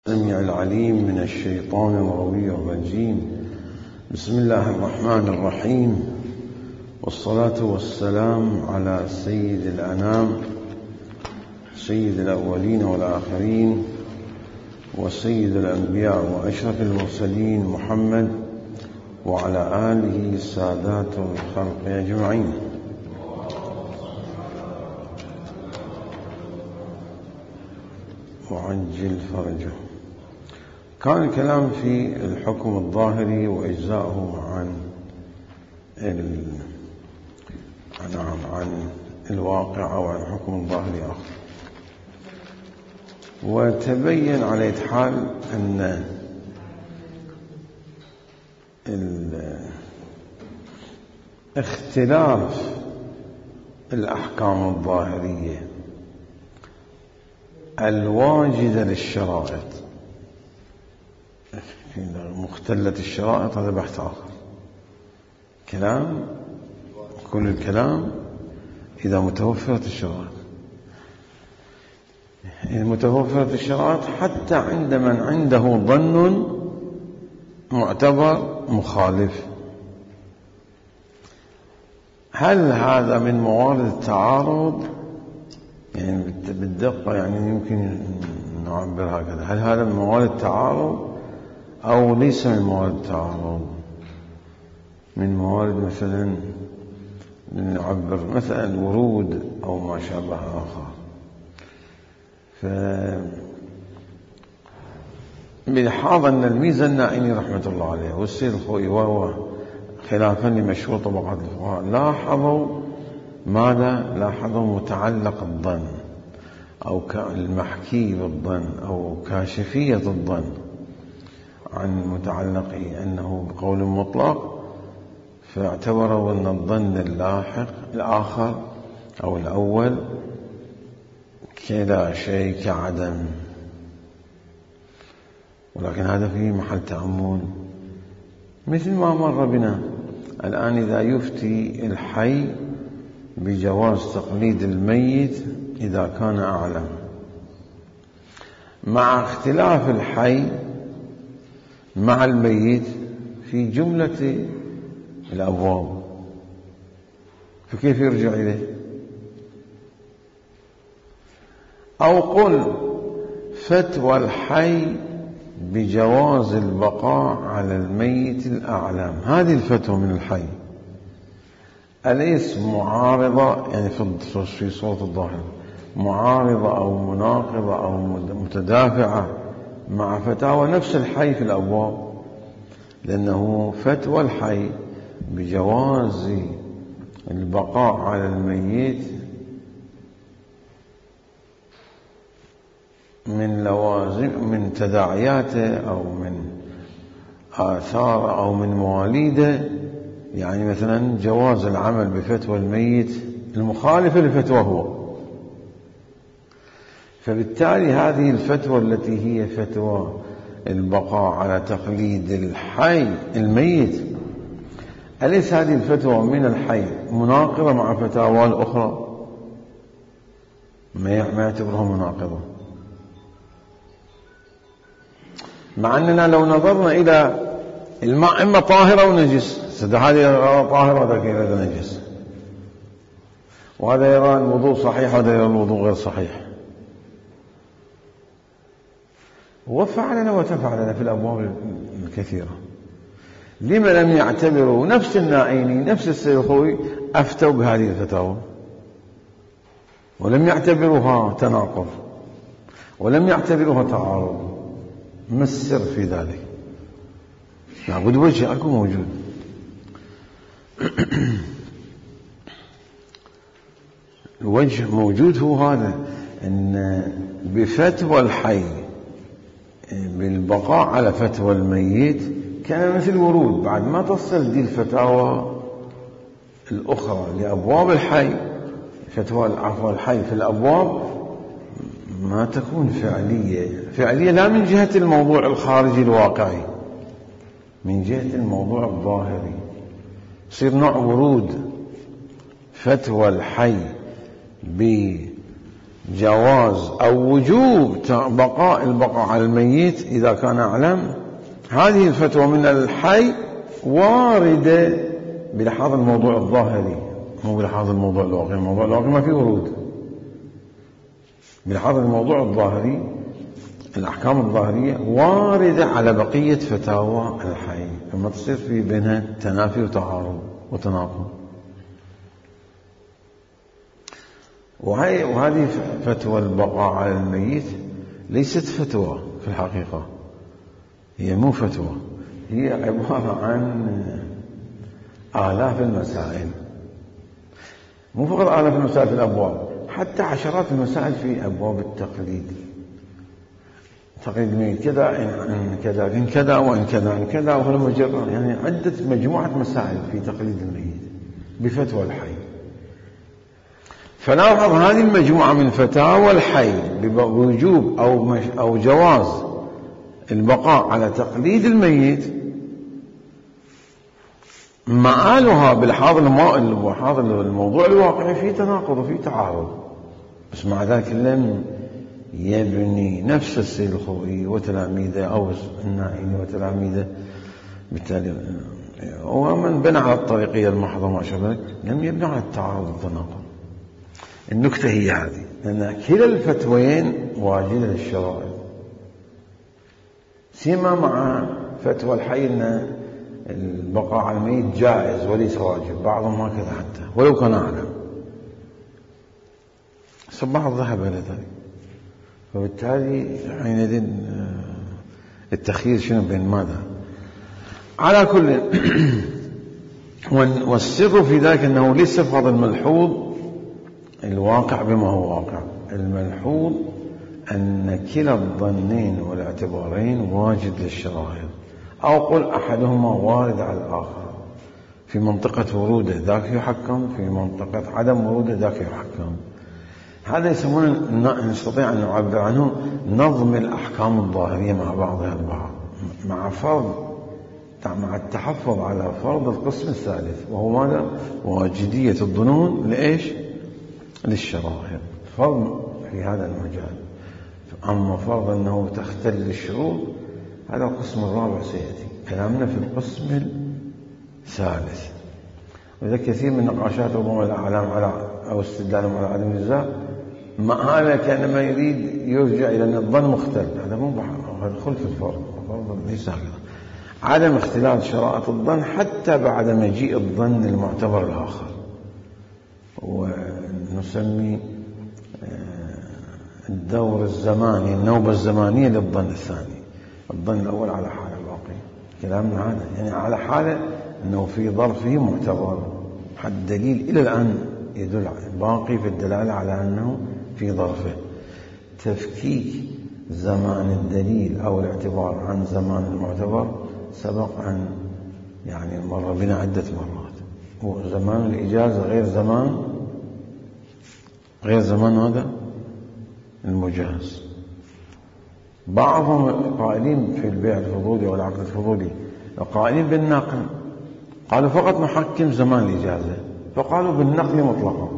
السميع العليم من الشيطان الروي الرجيم. بسم الله الرحمن الرحيم، والصلاة والسلام على سيد الأنام، سيد الأولين والآخرين، وسيد الأنبياء وأشرف المرسلين محمد وعلى آله سادات الخلق أجمعين. وعجل فرجه. كان الكلام في الحكم الظاهري وإجزاؤه عن الواقع أو عن حكم الظاهري آخر، وتبين على حال أن اختلاف الأحكام الظاهرية الواجدة للشرائط، مختلة الشرائط، هذا بحث آخر. كل الكلام إذا متوفرت الشرائط، إذا متوفرت الشرائط حتى عند من عنده ظن معتبر مخالف. هل هذا من موارد التعارض؟ يعني بالدقة يعني يمكن نعبر هكذا، هل هذا من موارد التعارض أو ليس من موارد التعارض؟ من موارد مثلا نعبر مثلا الورود أو ما شابه آخر. بلحاظ أن الميزة النائني رحمة الله عليه والسيد الخوئي وهو خلافا لمشهور طبقات الفقهاء لاحظوا متعلق الظن أو المحكي بالظن أو كاشفية الظن عن متعلقه أنه بقول مطلق، فاعتبروا أن الظن اللاحق الآخر أو الأول كلا شيء كعدم. ولكن هذا فيه محل تأمل، مثل ما مر بنا الآن إذا يفتي الحي بجواز تقليد الميت إذا كان أعلم، مع اختلاف الحي مع الميت في جملة الأبواب، فكيف يرجع إليه؟ أو قل فتوى الحي بجواز البقاء على الميت الأعلم، هذه الفتوى من الحي أليس معارضة؟ يعني في صورة الظاهر معارضة أو مناقضة أو متدافعة مع فتاوى نفس الحي في الأبواب، لأنه فتوى الحي بجواز البقاء على الميت من لوازم، من تداعياته أو من آثار أو من مواليده، يعني مثلا جواز العمل بفتوى الميت المخالفة لفتوى هو. فبالتالي هذه الفتوى التي هي فتوى البقاء على تقليد الحي الميت، أليس هذه الفتوى من الحي مناقضة مع فتاوى الأخرى؟ ما يعتبرها مناقضة، مع أننا لو نظرنا إلى الماء إما طاهر أو نجس، هذا طاهر وهذا يرى نجس، وهذا يرى الوضوء صحيح وهذا يرى الوضوء غير صحيح، وفعلنا وتفعلنا في الأبواب الكثيرة. لما لم يعتبروا نفس النائيني نفس السيد الخوئي أفتوا بهذه الفتاوى ولم يعتبروها تناقض ولم يعتبروها تعارض؟ ما السر في ذلك؟ لابد وجه أكو موجود. الوجه موجود هو هذا، أن بفتوى الحي بالبقاء على فتوى الميت كان مثل ورود، بعد ما تصل دي الفتاوى الأخرى لأبواب الحي، فتوى الحي في الأبواب ما تكون فعلية لا من جهة الموضوع الخارجي الواقعي، من جهة الموضوع الظاهري، يصير نوع ورود فتوى الحي جواز أو وجوب البقاء على الميت إذا كان أعلم. هذه الفتوى من الحي واردة بلحاظ الموضوع الظاهري، مو بلحاظ الموضوع الواقعي. الموضوع الواقعي ما فيه ورود. بلحاظ الموضوع الظاهري الأحكام الظاهرية واردة على بقية فتاوى الحي، فما تصير في بينها تنافي وتعارض وتناقض. وهذه فتوى البقاء على الميت ليست فتوى في الحقيقة، هي مو فتوى، هي عبارة عن آلاف المسائل، مو فقط آلاف المسائل في الأبواب، حتى عشرات المسائل في أبواب التقليد. تقليد الميت كذا إن كذا إن كذا وإن كذا إن كذا، وهو مجرد يعني عدة مجموعة مسائل في تقليد الميت بفتوى الحي. فلاحظ هذه المجموعة من فتاوى الحي بوجوب أو جواز البقاء على تقليد الميت، مآلها بلحاظ الموضوع الواقعي في تناقض وفي تعارض، بس مع ذلك لم يبني نفس السيد الخوئي وتلاميذه أو النائي وتلاميذه، بالتالي ومن بنى على الطريقية المحضة ما شابه لم يبنى على التعارض والتناقض. النكتة هي هذه، لأن كلا الفتوين واجدة للشرائع، سيما مع فتوى الحي أن البقاء على الميت جائز وليس واجب، بعضهم هكذا حتى ولو كان أعلم، بعض ذهب إلى ذلك. فبالتالي حينئذ التخيير شنو بين ماذا؟ على كل والسر في ذلك أنه ليس فقط الملحوظ الواقع بما هو واقع، الملحوظ أن كلا الظنين والاعتبارين واجد للشرائع، أو قل أحدهما وارد على الآخر، في منطقة وروده ذاك يحكم، في منطقة عدم وروده ذاك يحكم. هذا يسمونه نستطيع أن نعبر عنه نظم الأحكام الظاهرية مع بعضها البعض، مع التحفظ على فرض القسم الثالث، وهو ماذا؟ واجدية الظنون لإيش؟ للشرائع، فرض في هذا المجال. أما فرض أنه تختل الشروط هذا القسم الرابع سيأتي كلامنا في القسم الثالث. وإذا كثير من نقاشات ربما الأعلام على أو استدلالهم على عدم الجزاء مآلة كأنما يريد يرجع إلى أن الظن مختل، هذا مو هذا خلف الفرض، الفرض ليس هكذا. عدم اختلال شرائط الظن حتى بعد مجيء الظن المعتبر الآخر، ونسمي الدور الزماني النوبة الزمانية للظن الثاني. الظن الأول على حالة الواقع، كلامنا هذا يعني على حالة أنه في ظرفه معتبر، حتى الدليل إلى الآن يدل باقي في الدلالة على أنه في ظرفه. تفكيك زمان الدليل أو الاعتبار عن زمان المعتبر سبق أن يعني مر بنا عدة مرات. وزمان الإجازة غير زمان هذا المجاز. بعضهم قائلين في البيع الفضولي والعقد الفضولي قائلين بالنقل، قالوا فقط نحكم زمان الإجازة، فقالوا بالنقل مطلقا.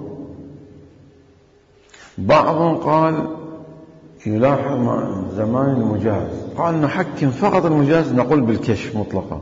بعضهم قال يلاحظ زمان المجاز، قال نحكم فقط المجاز، نقول بالكشف مطلقا،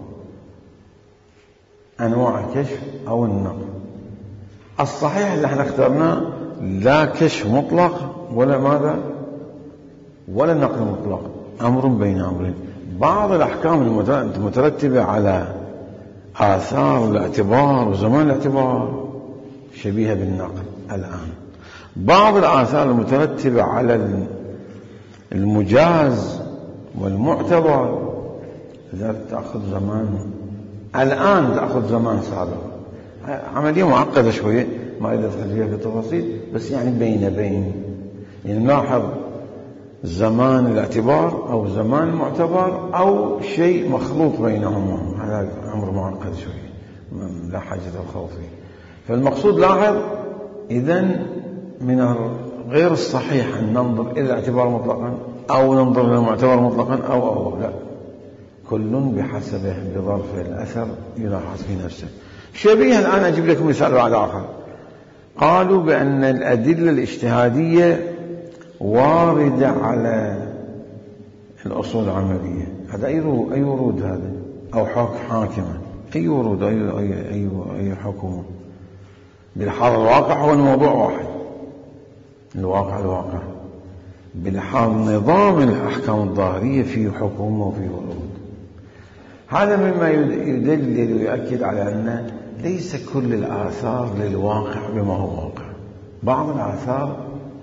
أنواع الكشف أو النقل. الصحيح اللي احنا اخترناه لا كشف مطلق ولا ماذا ولا نقل مطلق، أمر بين أمرين. بعض الأحكام المترتبة على آثار الاعتبار وزمان الاعتبار شبيهة بالنقل الآن. بعض الآثار المترتبة على المجاز والمعتبر لذلك تأخذ زمان، الآن تأخذ زمان سابق. عملية معقدة شوية ما أريد أدخل فيها في التفاصيل، بس يعني بين يعني نلاحظ زمان الاعتبار أو زمان المعتبر أو شيء مخلوط بينهما، هذا أمر معقد شوية لا حاجة الخوف فيه. فالمقصود لاحظ إذن من غير الصحيح أن ننظر إلى الاعتبار مطلقا أو ننظر إلى المعتبر مطلقا أو لا، كل بحسبه بظرف الأثر يلاحظ في نفسه. شبيه الآن أجيب لكم مثال بعد آخر. قالوا بأن الأدلة الاجتهادية واردة على الأصول العملية. هذا أي ورود هذا، أو حاكمة، أي ورود، أي حكم. بالحال الواقع هو الموضوع واحد، الواقع. بالحال نظام الأحكام الظاهرية فيه حكم وفيه ورود. هذا مما يدلل ويؤكد على أن ليس كل الآثار للواقع بما هو واقع. بعض الآثار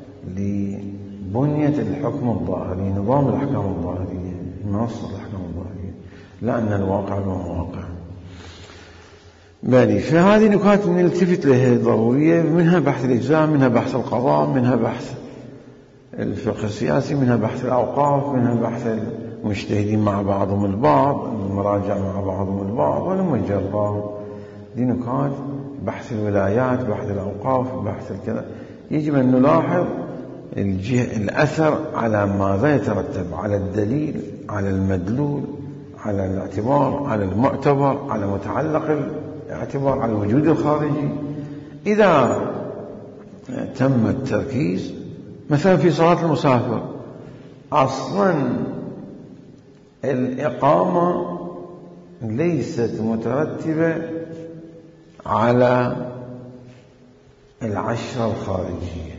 لبنية الحكم الظاهري، نظام الأحكام الظاهرية، منصة الأحكام الظاهرية، لا أن الواقع بما هو واقع. بالي فهذه نكات نلتفت لها ضرورية، منها بحث الإجزاء، منها بحث القضاء، منها بحث الفقه السياسي، منها بحث الأوقاف، منها بحث المجتهدين مع بعضهم البعض، المراجع مع بعضهم البعض، ولما الجرار. دي نكات بحث الولايات، بحث الأوقاف، بحث الكذا. يجب أن نلاحظ الأثر على ماذا يترتب، على الدليل، على المدلول، على الاعتبار، على المعتبر، على متعلق الاعتبار، على الوجود الخارجي. إذا تم التركيز مثلا في صلاة المسافر، أصلا الإقامة ليست مترتبة على العشرة الخارجية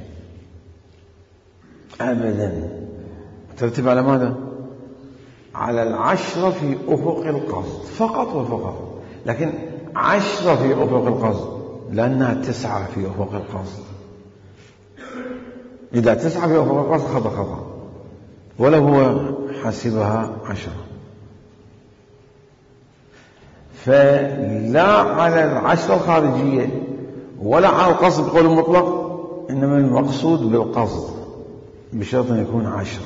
أبدا، مترتبة على ماذا؟ على العشرة في أفق القصد فقط وفقط. لكن 10 في أفق القصد، لأنها 9 في أفق القصد. إذا 9 في أفق القصد خطأ، ولو هو حسبها 10. فلا على العشرة الخارجية ولا على القصد بقول المطلق، إنما المقصود بالقصد بشرط أن يكون 10.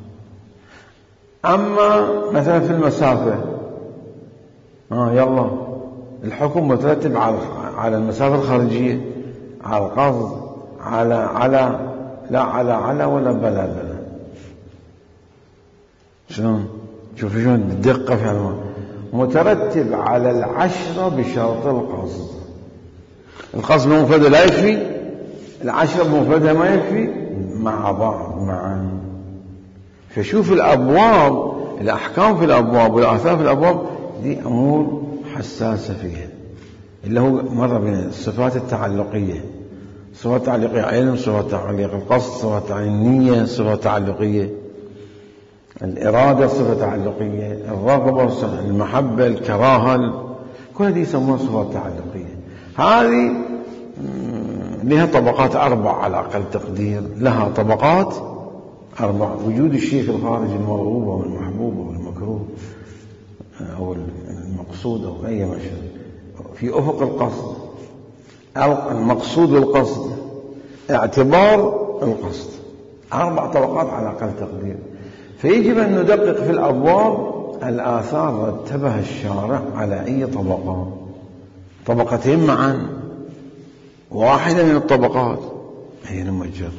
أما مثلا في المسافة، يلا الحكم مترتب على المسافة الخارجية، على القصد، على لا على ولا بلا. شلون؟ شوف شلون الدقة في هذا، مترتب على العشرة بشرط القصد. القصد بمفردة لا يكفي، العشرة بمفردة ما يكفي، مع بعض معا. فشوف الأبواب، الأحكام في الأبواب والآثار في الأبواب دي أمور حساسة فيها، اللي هو مرة بين الصفات التعلقية، صفات تعليقية علم، صفات تعليق القصد، صفات تعليق النية، صفات تعلقية الإرادة، صفة تعلقية الرغبة، المحبة، الكراهة، كل هذه يسمونها صفات تعلقية. هذه لها طبقات 4 على أقل تقدير، لها طبقات 4. وجود الشيء في الخارج، المرغوب أو المحبوب أو المكروه أو المقصود أو أي مشهد، في أفق القصد، المقصود والقصد، اعتبار القصد، 4 طبقات على أقل تقدير. فيجب أن ندقق في الأبواب الآثار رتبها الشارع على أي طبقة، طبقتين معا، واحدة من الطبقات هي المجرة.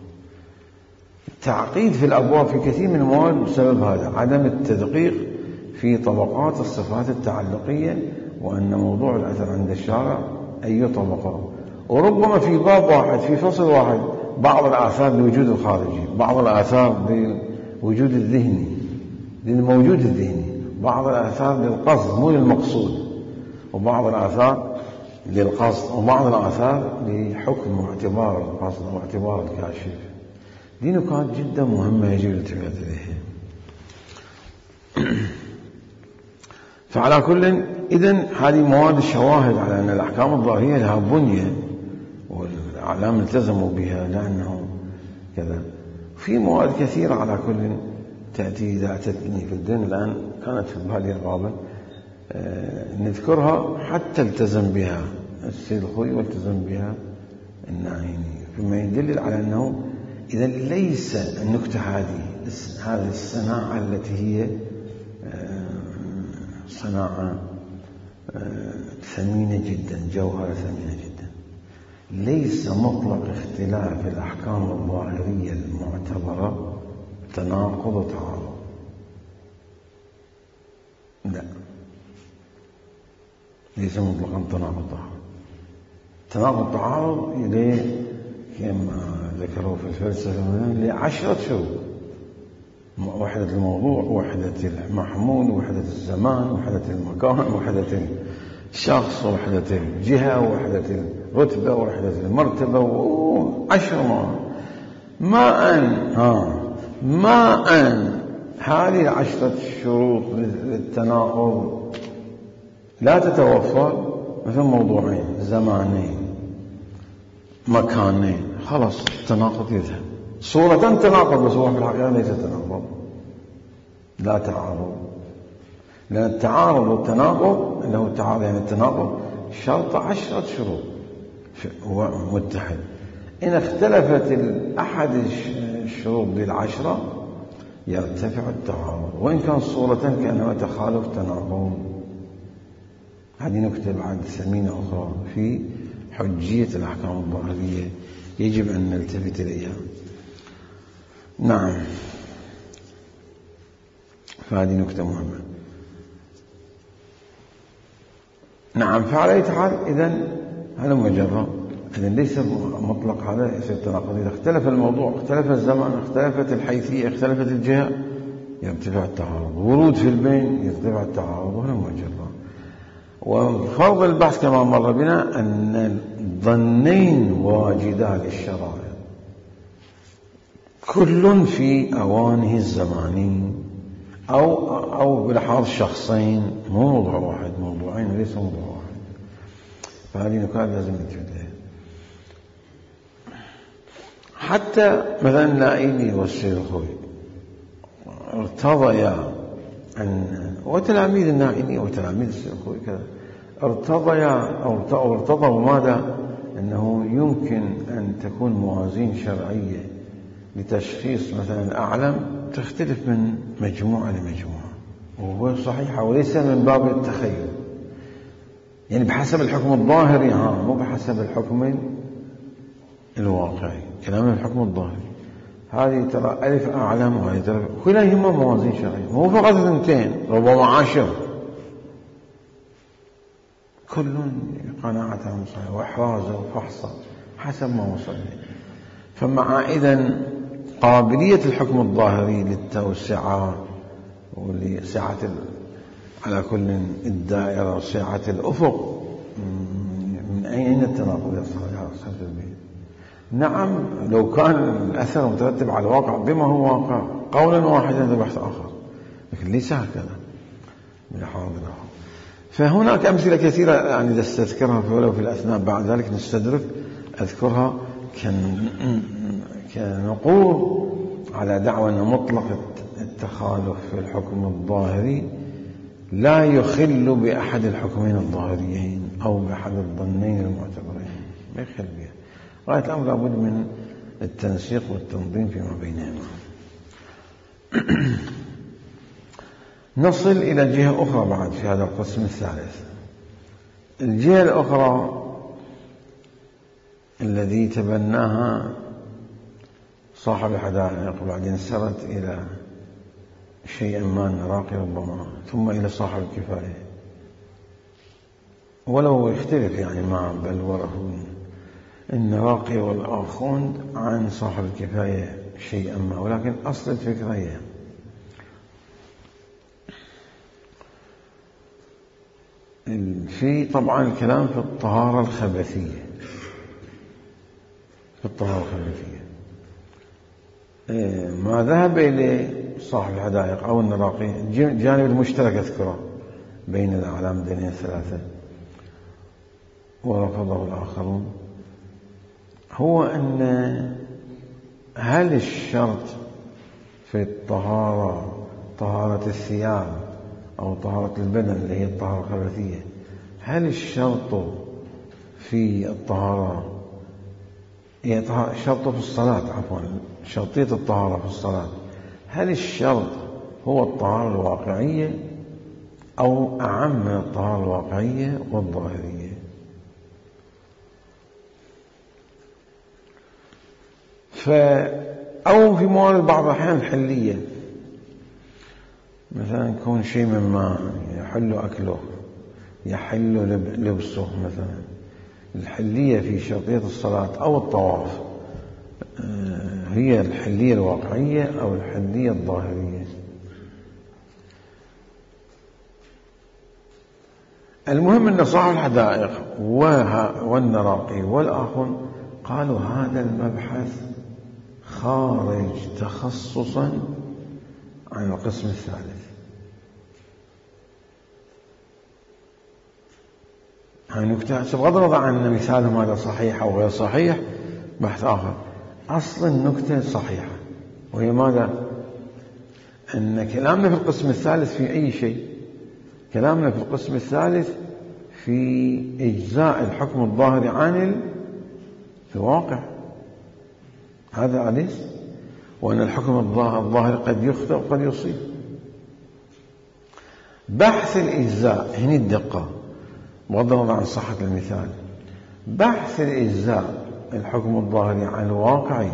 التعقيد في الأبواب في كثير من المواد بسبب هذا، عدم التدقيق في طبقات الصفات التعلقية، وأن موضوع الأثر عند الشارع أي طبقة. وربما في باب واحد، في فصل واحد، بعض الآثار للوجود الخارجي، بعض الآثار للوجود الذهني، للموجود الذهني، بعض الآثار للقصد مو للمقصود، وبعض الآثار للقصد، وبعض الآثار لحكم واعتبار القصد واعتبار الكاشف. دي نقاط جدا مهمة يجب الالتفات إليها. فعلى كل، إذن هذه مواد الشواهد على أن الأحكام الظاهرية لها بنية والأعلام التزموا بها لأنه كذا. في مواد كثيرة على كل تأتي إذا أتتني في الدين الآن، كانت في بالي غالبا نذكرها حتى التزم بها السيد الخوي والتزم بها النعيمي، فيما يدلل على أنه إذا ليس النكتة هذه الصناعة التي هي صناعة ثمينة جدا، جوهرة ثمينة جدا، ليس مطلق اختلاف الأحكام الظاهرية المعتبرة تناقض وتعارض، لا، ليس مطلقا تناقض وتعارض. تناقض وتعارض إليه كما ذكروه في الفلسفة ل10 شروط: وحدة الموضوع، وحدة المحمول، وحدة الزمان، وحدة المكان، وحدة الشخص، وحدة الجهة، وحدة الرتبة، وحدة المرتبة، و10 ما أن هذه 10 شروط للتناقض لا تتوفر مثل موضوعين، زمانين، مكانين، خلاص التناقض يذهب. صورة تناقض، بس هو في الحقيقة ليس تناقض، لا تعارض، لأن التعارض والتناقض اللي هو التعارض يعني التناقض شرط 10 شروط متحد. إن اختلفت أحد الشروط ب10 يرتفع التعارض، وإن كان صورة كأنما تخالف تناقض. هذه نكتة بعد ثمينة أخرى في حجية الأحكام الظاهرية يجب أن نلتفت إليها. نعم، فهذه نكتة مهمة. نعم، فعلى أي حال إذن هذا مجرد، إذن ليس مطلق هذا يصير تناقض. إذا اختلف الموضوع، اختلف الزمان، اختلفت الحيثية، اختلفت الجهة، يرتفع التعارض. ورود في البين يرتفع التعارض، وهذا مجرد. وفرض البحث كما مر بنا أن الظنين واجدا للشرائع، كل في أوانه الزماني أو بلحاظ شخصين، مو موضوع واحد، موضوعين وليس موضوع واحد. فهذه نكات لازم نتفاداها. حتى مثلا النائلي والسيد الخوي ارتضيا وتلاميذ النائلي وتلاميذ السيد الخوي كذا ارتضوا ماذا؟ أنه يمكن أن تكون موازين شرعية لتشخيص مثلا أعلم تختلف من مجموعة لمجموعة، وهو صحيحة، وليس من باب التخيل، يعني بحسب الحكم الظاهري، مو بحسب الحكم الواقعي، كلام الحكم الظاهري. هذه ترى ألف أعلم، وهذه ترى كلها موازين شرعية، مو فقط 2، ربما 10، كل قناعتهم صحيحة وإحرازه وفحصه حسب ما وصل. فمع إذن قابلية الحكم الظاهري للتوسعة ولسعة على كل الدائرة وسعة الأفق، من أين التناقض يصل يا أصحاب البيت؟ نعم، لو كان الأثر مترتب على الواقع بما هو واقع قولا واحدا هذا بحث آخر، لكن ليس هكذا بلحاظ آخر. فهناك أمثلة كثيرة يعني نستذكرها ولو في الأثناء، بعد ذلك نستدرك أذكرها كنقول على دعوى أن مطلق التخالف في الحكم الظاهري لا يخل بأحد الحكمين الظاهريين أو بأحد الظنين المعتبرين، ما يخل بها. غاية الأمر لابد من التنسيق والتنظيم فيما بينهما. نصل إلى جهة أخرى بعد في هذا القسم الثالث. الجهة الأخرى الذي تبناها صاحب الحدائق، بعدين سرت إلى شيئا ما النراقي ربما، ثم إلى صاحب الكفاية، ولو يختلف يعني مع بلوره النراقي والآخوند عن صاحب الكفاية شيئا ما، ولكن أصل الفكرة هي في طبعا الكلام في الطهارة الخبثية، في الطهارة الخبثية ما ذهب إليه صاحب الحدائق أو النراقي، الجانب المشترك أذكره بين الأعلام الدينية الثلاثة ورفضه الآخرون، هو أن هل الشرط في الطهارة طهارة الثياب أو طهارة البدن اللي هي الطهارة الخبثية، هل الشرط في الطهارة الشرط في الصلاة، عفوا شرطية الطهارة في الصلاة، هل الشرط هو الطهارة الواقعية أو أعم من الطهارة الواقعية والظاهرية؟ أو في موارد بعض الأحيان الحلية، مثلا يكون شيء مما يحل أكله، يحل لبسه، مثلا الحلية في شرطية الصلاة أو الطواف، هي الحلية الواقعية أو الحلية الظاهرية. المهم أن صاحب الحدائق والنراقي والآخر قالوا هذا المبحث خارج تخصصا عن القسم الثالث. هاي نكتة بغض النظر عن مثالهم هذا صحيح أو غير صحيح، بحث آخر. أصل النكتة صحيحة، وهي ماذا؟ أن كلامنا في القسم الثالث في أي شيء، كلامنا في القسم الثالث في إجزاء الحكم الظاهري عن الواقع، هذا أليس؟ وأن الحكم الظاهري قد يخطئ وقد يصيب. بحث الإجزاء هنا الدقة بغض النظر عن صحة المثال. بحث الإجزاء الحكم الظاهري عن الواقعي،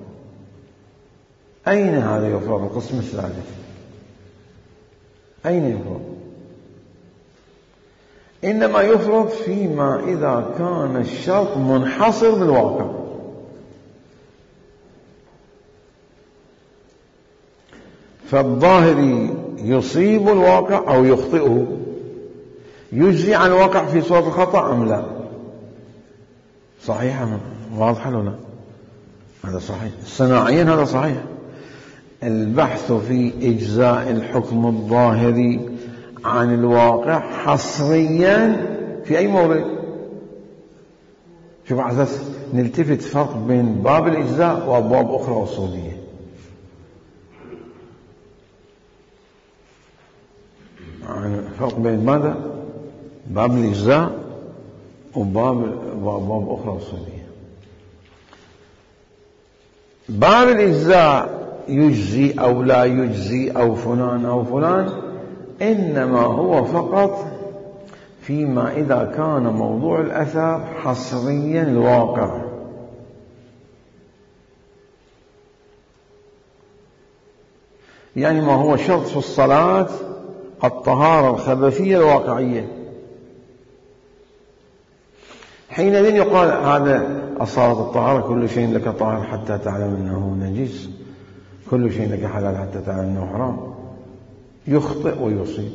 أين هذا يفرض؟ القسم الثالث أين يفرض؟ إنما يفرض فيما إذا كان الشرط منحصر بالواقع. فالظاهري يصيب الواقع أو يخطئه، يجزي عن الواقع في صورة الخطأ أم لا؟ صحيح واضح ولا لا؟ هذا صحيح صناعيا، هذا صحيح. البحث في إجزاء الحكم الظاهري عن الواقع حصريا في أي موضع. شوف على أساس نلتفت فرق بين باب الإجزاء وأبواب أخرى أصولية. فرق بين ماذا؟ باب الإجزاء وأبواب أخرى أصولية. باب الإجزاء يجزي أو لا يجزي أو فلان أو فلان، إنما هو فقط فيما إذا كان موضوع الأثر حصريا الواقع. يعني ما هو شرط في الصلاة الطهارة الخبثية الواقعية، حينئذ يقال هذا أصالة الطهارة كل شيء لك طاهر حتى تعلم أنه نجس، كل شيء لك حلال حتى تعلم أنه حرام. يخطئ ويصيب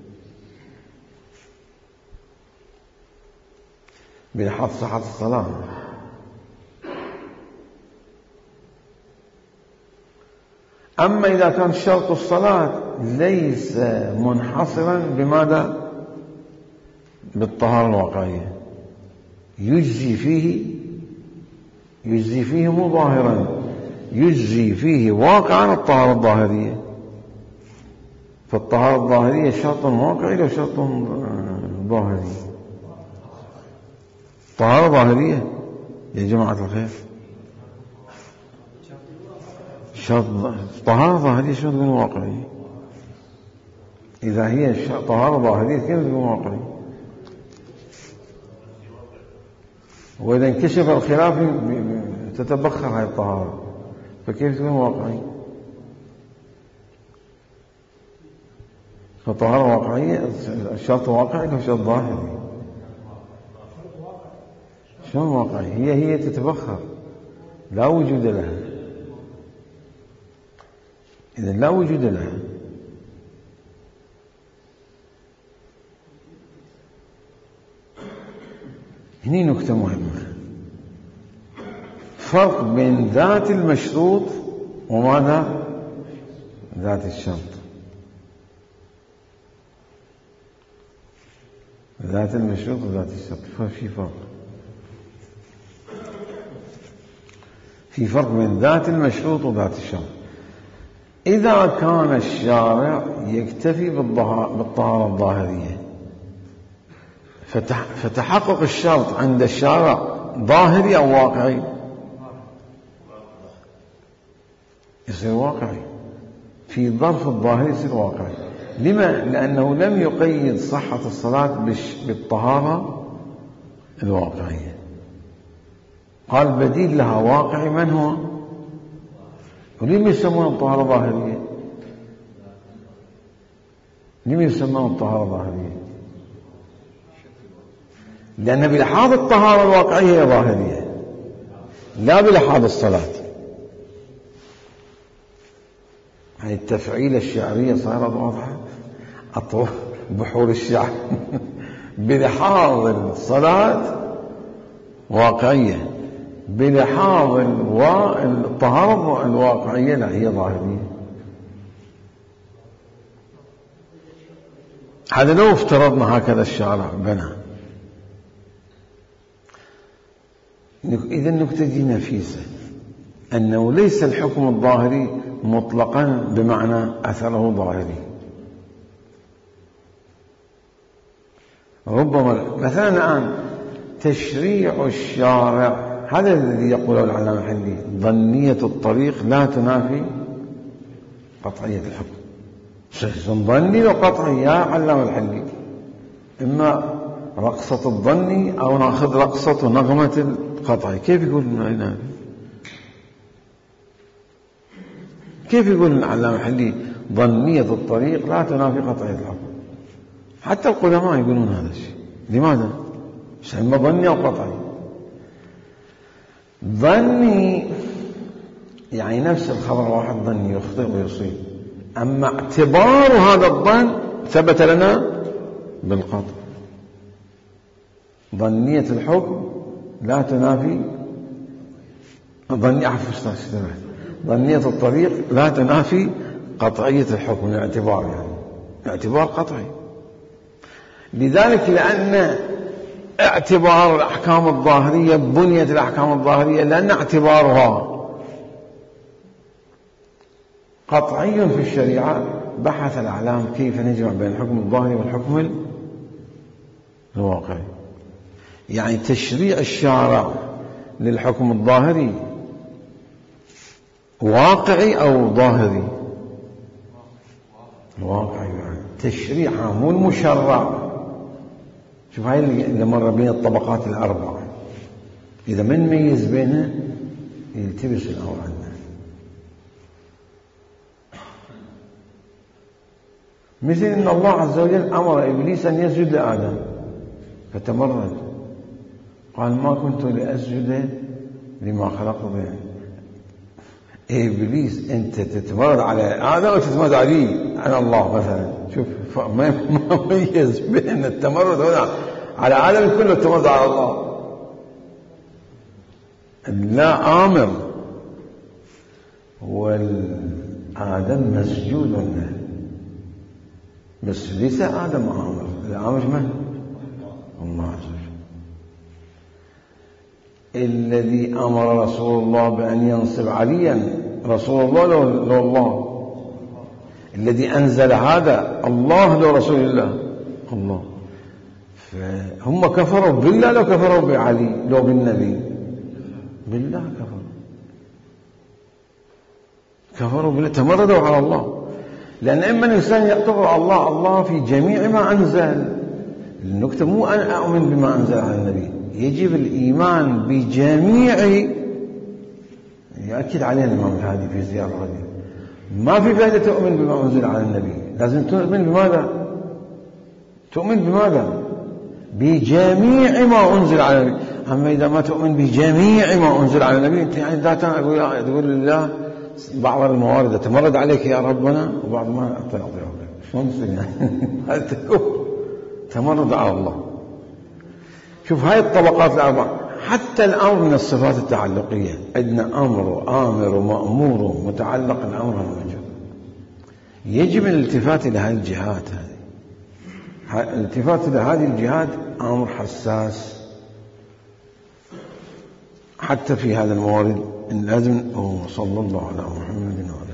بلحاظ صحة الصلاة. أما إذا كان شرط الصلاة ليس منحصرا بماذا؟ بالطهارة الواقعية، يجزي فيه مو ظاهرا، يجزي فيه واقعا الطهارة الظاهرية. فالطهارة الظاهرية شرط واقعي وشرط ظاهري. طهارة ظاهرية يا جماعة الخير، شرط طهارة ظاهرية شرط واقعي. إذا هي طهارة ظاهرية كيف تكون واقعي؟ وإذا انكشف الخلاف تتبخر هذه الطهارة، فكيف تكون واقعي؟ فالطهارة واقعية الشرط واقعي وشرط ظاهري. شلون واقعي؟ هي تتبخر لا وجود لها. إذا لا وجود لها هني نكتة مهمة، فرق بين ذات المشروط وماذا؟ ذات الشرط. ذات المشروط وذات الشرط في فرق بين ذات المشروط وذات الشرط. إذا كان الشارع يكتفي بالطهارة الظاهرية فتحقق الشرط عند الشارع ظاهري أو واقعي؟ يصير واقعي. في ظرف الظاهري يصير واقعي. لما؟ لأنه لم يقيد صحة الصلاة بالطهارة الواقعية، قال بديل لها واقعي. من هو؟ ولم يسمونه الطهارة ظاهرية؟ لم يسمونه الطهارة ظاهرية؟ لأن بلحاظ الطهارة الواقعية هي ظاهرية لا بلحاظ الصلاة. هاي التفعيلة الشعرية صارت واضحة. أطول بحور الشعر بلحاظ الصلاة واقعية، بلحاظ الطهارة الواقعية لا، هي ظاهرية. هذا لو افترضنا هكذا الشارع بنى. إذا النكتة دي نفيسة، أنه ليس الحكم الظاهري مطلقا بمعنى أثره ظاهري. ربما مثلا الآن تشريع الشارع، هذا الذي يقوله العلامة الحلي، ظنية الطريق لا تنافي قطعية الحكم. شيء ظني وقطعي يا علامة الحلي، إما رقصة الظني أو ناخذ رقصة ونغمة القطعي. كيف يقول ينافي؟ كيف يقول العلامة الحلي ظنية الطريق لا تنافي قطعية الحكم؟ حتى القدماء يقولون هذا الشيء. لماذا؟ إما ظني أو قطعي. ظني يعني نفس الخبر واحد ظني يخطئ ويصيب، أما اعتبار هذا الظن ثبت لنا بالقطع. ظنية الحكم لا تنافي ظنية الطريق لا تنافي قطعية الحكم، الاعتبار يعني اعتبار قطعي. لذلك لأن اعتبار الأحكام الظاهرية، بنيت الأحكام الظاهرية لأن اعتبارها قطعي في الشريعة، بحث الأعلام كيف نجمع بين الحكم الظاهري والحكم الواقعي. يعني تشريع الشارع للحكم الظاهري واقعي أو ظاهري؟ واقعي يعني تشريعها مو المشرع. شوف هاي اللي مر بين الطبقات الأربعة، إذا ما نميز بينها يلتبس الأمر عندنا. مثل أن الله عز وجل أمر إبليس أن يسجد لآدم فتمرد، قال ما كنت لأسجد لما خلقت بيني. إبليس أنت تتمرد على آدم أو تتمرد علي على الله مثلا؟ شوف ما ميز بين التمرد هنا على آدم كله التمرد على الله. لا آمر والآدم مسجود له، بس ليس آدم آمر، الآمر من؟ الله عز وجل. الذي أمر رسول الله بأن ينصب عليا رسول الله لو الله، الذي أنزل هذا الله لو رسول الله الله. فهم كفروا بالله لو كفروا بعلي لو بالنبي؟ بالله كفروا بالله، تمردوا على الله. لأن إما الإنسان يكفر على الله في جميع ما أنزل. النكتة مو أن أؤمن بما أنزل على النبي، يجب الإيمان بجميع. يؤكد علينا الإمام الهادي في زيارة الرجل، ما في فائدة تؤمن بما أنزل على النبي، لازم تؤمن بماذا؟ تؤمن بماذا؟ بجميع ما أنزل على النبي. أما إذا ما تؤمن بجميع ما أنزل على النبي، أنت يعني تقول لله بعض الموارد تمرد عليك يا ربنا وبعض ما أعطيك. شلون يصير يعني؟ هذا تمرد على الله. شوف هاي الطبقات الأربعة. حتى الأمر من الصفات التعلقية، عندنا أمر وآمر ومأمور ومتعلق الأمر والمجهول. يجب الالتفات إلى هذه الجهات. الالتفات إلى هذه الجهات أمر حساس حتى في هذا الموارد. لازم. صلى الله على محمد وعلى